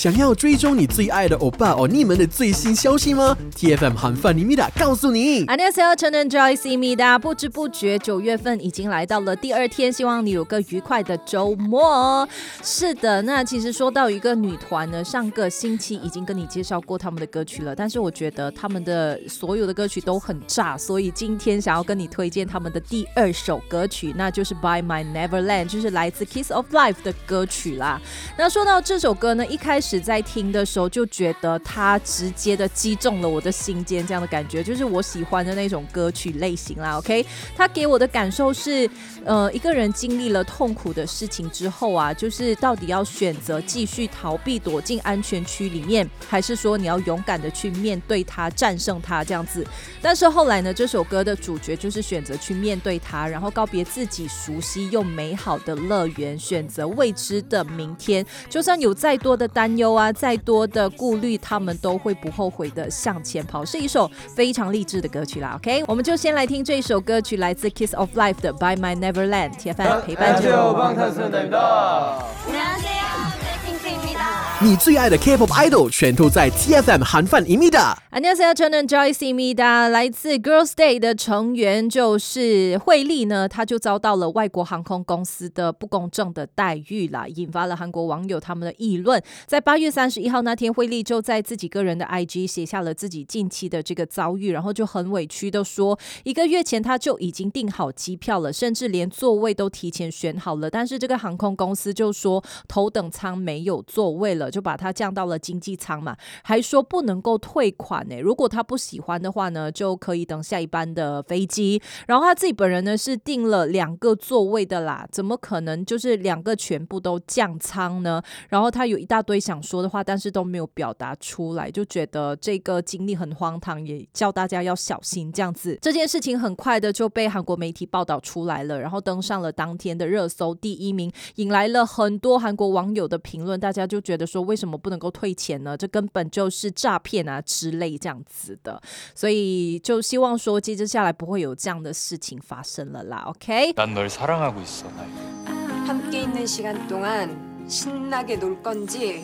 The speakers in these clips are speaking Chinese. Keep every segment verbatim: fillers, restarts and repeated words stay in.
想要追踪你最爱的欧巴哦你们的最新消息吗？ T F M 韩范妮米达告诉你。 안녕하세요，저는 Joyce 입니다。不知不觉九月份已经来到了第二天，希望你有个愉快的周末。是的，那其实说到一个女团呢，上个星期已经跟你介绍过他们的歌曲了，但是我觉得他们的所有的歌曲都很炸，所以今天想要跟你推荐他们的第二首歌曲，那就是 By My Neverland， 就是来自 Kiss of Life 的歌曲啦。那说到这首歌呢，一开始在听的时候就觉得它直接的击中了我的心间，这样的感觉就是我喜欢的那种歌曲类型啦。 OK， 它给我的感受是呃，一个人经历了痛苦的事情之后啊，就是到底要选择继续逃避躲进安全区里面，还是说你要勇敢的去面对它，战胜它这样子。但是后来呢，这首歌的主角就是选择去面对它，然后告别自己熟悉又美好的乐园，选择未知的明天，就算有再多的担忧啊，再多的顾虑，他们都会不后悔的向前跑，是一首非常励志的歌曲啦。 OK， 我们就先来听这首歌曲，来自 Kiss of Life 的 By My Neverland。 T F M 陪伴着你最爱的 K-pop idol 全都在 T F M 韩范妮米达。 안녕하세요，저는 Joyce입니다。 来自 Girls Day 的成员就是惠利呢，他就遭到了外国航空公司的不公正的待遇啦，引发了韩国网友他们的议论。在八月三十一号那天，惠利就在自己个人的 I G 写下了自己近期的这个遭遇，然后就很委屈的说，一个月前他就已经订好机票了，甚至连座位都提前选好了，但是这个航空公司就说头等舱没有座位了，就把它降到了经济舱嘛，还说不能够退款呢，如果他不喜欢的话呢，就可以等下一班的飞机。然后他自己本人呢是订了两个座位的啦，怎么可能就是两个全部都降舱呢？然后他有一大堆想说的话，但是都没有表达出来，就觉得这个经历很荒唐，也叫大家要小心这样子。这件事情很快的就被韩国媒体报道出来了，然后登上了当天的热搜第一名，引来了很多韩国网友的评论，大家就觉得说为什么不能够退钱呢？这根本就是诈骗啊之类这样子的，所以就希望说接着下来不会有这样的事情发生了啦。 OK， 난 널 사랑하고 있어. 함께 있는 시간 동안 신나게 놀 건지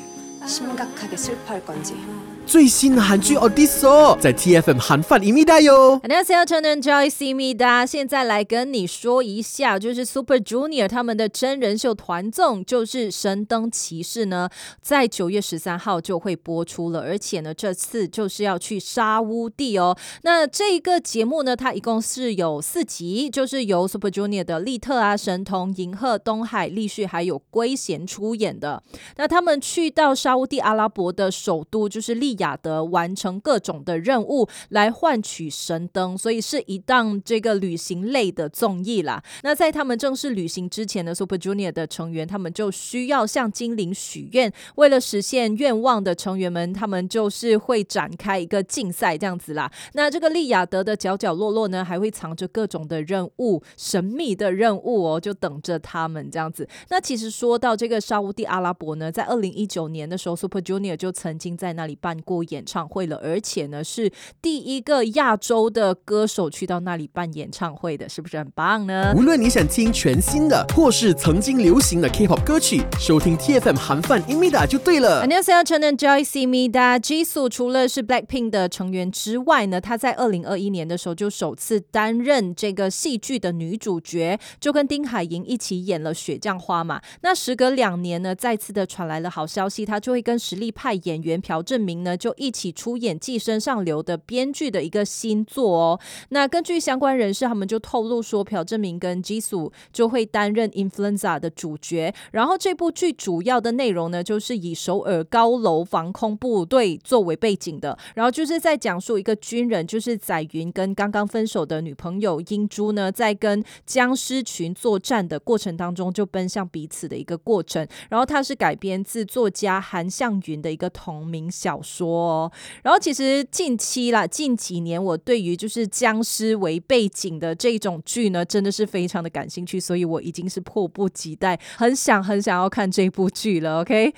심각하게 슬퍼할 건지 最新的韩剧 Audition 在 T F M 韩范妮米达哟。 안녕하세요， 저는 Joyce입니다。 现在来跟你说一下，就是 Super Junior 他们的真人秀团综就是神灯骑士呢，在九月十三号就会播出了，而且呢这次就是要去沙乌地哦。那这个节目呢，它一共是有四集，就是由 Super Junior 的利特啊、神童、银赫、东海、立旭还有圭贤出演的。那他们去到沙乌地阿拉伯的首都就是利雅得，完成各种的任务来换取神灯，所以是一档这个旅行类的综艺啦。那在他们正式旅行之前呢， Super Junior 的成员他们就需要向精灵许愿，为了实现愿望的成员们他们就是会展开一个竞赛这样子啦。那这个利雅得的角角落落呢，还会藏着各种的任务，神秘的任务哦，就等着他们这样子。那其实说到这个沙烏地阿拉伯呢，在二零一九年的时候 Super Junior 就曾经在那里办过演唱会了，而且呢是第一个亚洲的歌手去到那里办演唱会的，是不是很棒呢？ 无论你想听全新的或是曾经流行的 K-pop 歌曲，收听 T F M 韩范妮米达就对了。 안녕하세요， 저는 Joyce입니다。 Jisoo 除了是 Blackpink 的成员之外呢，她在二零二一年的时候就首次担任这个戏剧的女主角，就跟丁海寅一起演了雪降花嘛。那时隔两年呢，再次的传来了好消息，她就会跟实力派演员朴正明呢就一起出演《寄生上流》的编剧的一个新作哦。那根据相关人士，他们就透露说，朴正明跟 Jisoo 就会担任 Influenza 的主角，然后这部剧主要的内容呢，就是以首尔高楼防空部队作为背景的，然后就是在讲述一个军人，就是载云跟刚刚分手的女朋友英珠呢，在跟僵尸群作战的过程当中，就奔向彼此的一个过程。然后它是改编自作家韩向云的一个同名小说哦。然后其实近期啦，近几年我对于就是僵尸为背景的这种剧呢，真的是非常的感兴趣，所以我已经是迫不及待，很想很想要看这部剧了。 OK，